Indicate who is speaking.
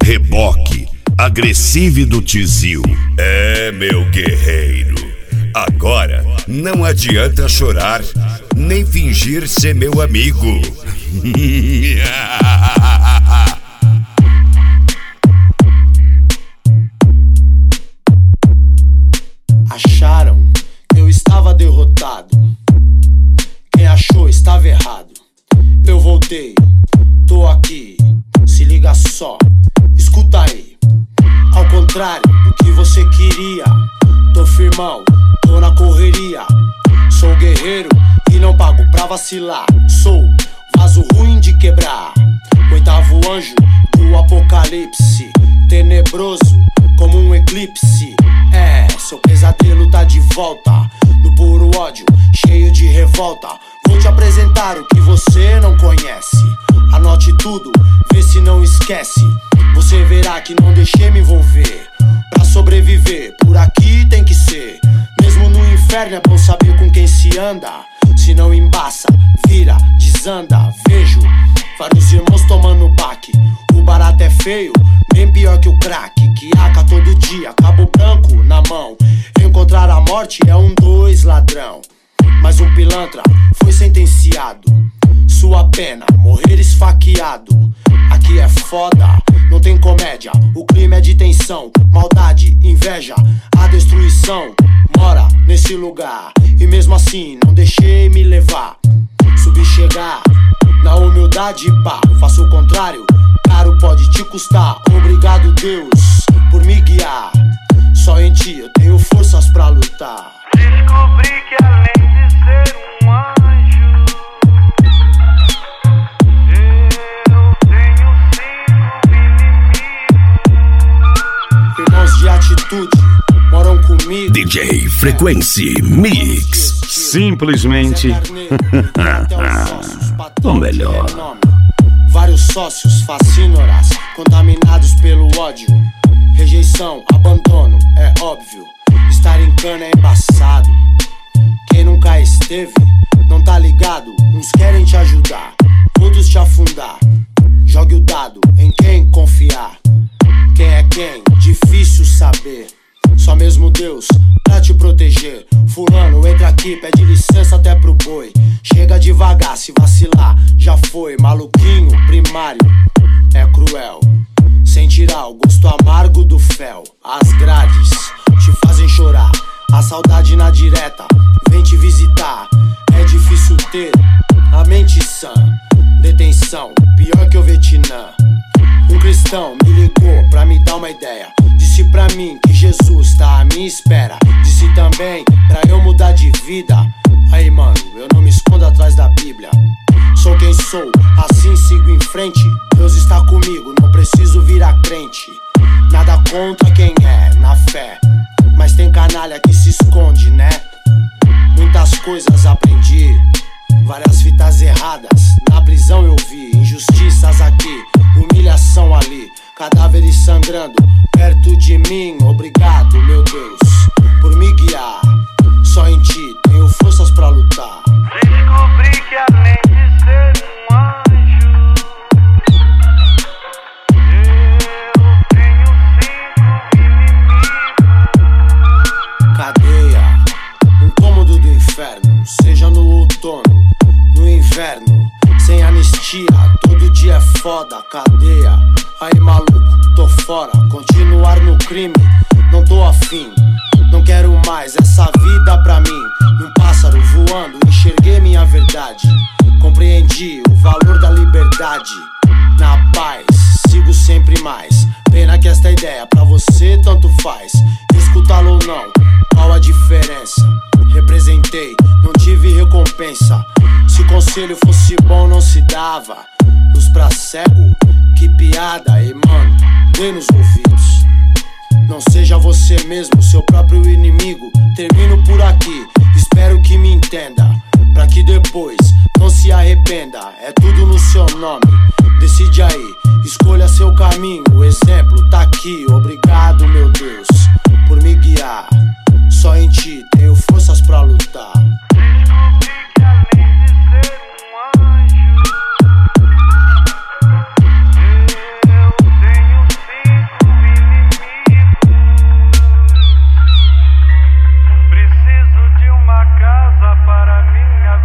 Speaker 1: reboque, agressivo do Tizil. É, meu guerreiro, agora não adianta chorar, nem fingir ser meu amigo.
Speaker 2: Acharam que eu estava derrotado. Quem achou estava errado. Eu voltei, tô aqui, se liga só, escuta aí. Ao contrário do que você queria, tô firmão, tô na correria. Sou guerreiro e não pago pra vacilar. Sou vaso ruim de quebrar, oitavo anjo do apocalipse, tenebroso como um eclipse. É, seu pesadelo tá de volta, no puro ódio, cheio de revolta. Vou te apresentar o que você não conhece. Anote tudo, vê se não esquece. Você verá que não deixei me envolver. Pra sobreviver, por aqui tem que ser. Mesmo no inferno é bom saber com quem se anda. Se não embaça, vira, desanda. Vejo vários irmãos tomando baque. O barato é feio, bem pior que o crack. Que aca todo dia, cabo branco na mão. Encontrar a morte é um dois ladrão. Mas um pilantra foi sentenciado. Sua pena, morrer esfaqueado. Aqui é foda, não tem comédia. O crime é de tensão, maldade, inveja. A destruição mora nesse lugar. E mesmo assim não deixei me levar. Subi chegar, na humildade pá. Faço o contrário, caro pode te custar. Obrigado Deus por me guiar. Só em ti eu tenho forças pra lutar.
Speaker 3: Descobri que além de ser um anjo, eu tenho 5 inimigos.
Speaker 2: Irmãos de atitude moram comigo.
Speaker 1: DJ Frequency Mix.
Speaker 4: Simplesmente o melhor.
Speaker 2: Vários sócios fascínoras, contaminados pelo ódio. Rejeição, abandono, é óbvio. Estar em cana é embaçado. Quem nunca esteve, não tá ligado. Uns querem te ajudar, outros te afundar. Jogue o dado em quem confiar. Quem é quem? Difícil saber. Só mesmo Deus pra te proteger. Fulano, entra aqui, pede licença até pro boi. Chega devagar, se vacilar, já foi. Maluquinho, primário, é cruel. Sem tirar o gosto amargo do fel. As grades te fazem chorar. A saudade na direta vem te visitar. É difícil ter a mente sã. Detenção, pior que o Vietnã. Um cristão me ligou pra me dar uma ideia. Disse pra mim que Jesus tá à minha espera. Disse também pra eu mudar de vida. Aí mano, eu não me escondo atrás da Bíblia. Sou quem sou, assim sigo em frente. Deus está comigo, não preciso virar crente. Nada contra quem é, na fé. Mas tem canalha que se esconde, né? Muitas coisas aprendi, várias fitas erradas. Na prisão eu vi injustiças aqui, humilhação ali, cadáveres sangrando perto de mim. Obrigado, meu Deus, por me guiar. Só em ti tenho forças pra lutar.
Speaker 3: Descobri que além de ser um anjo, eu tenho 5 inimigos.
Speaker 2: Cadeia, um cômodo do inferno. Seja no outono, no inverno. Sem anistia, todo dia é foda. Cadeia, aí maluco, tô fora. Continuar no crime, não tô afim. Não quero mais essa vida pra mim. Num pássaro voando, enxerguei minha verdade. Compreendi o valor da liberdade. Na paz, sigo sempre mais. Pena que esta ideia pra você tanto faz. Escutá-lo ou não, qual a diferença? Representei, não tive recompensa. Se conselho fosse bom não se dava. Luz pra cego, que piada. E mano, dê nos ouvidos. Não seja você mesmo, seu próprio inimigo. Termino por aqui, espero que me entenda. Pra que depois não se arrependa. É tudo no seu nome, decide aí. Escolha seu caminho, o exemplo tá aqui. Obrigado, meu Deus, por me guiar. Só em ti tenho forças pra lutar.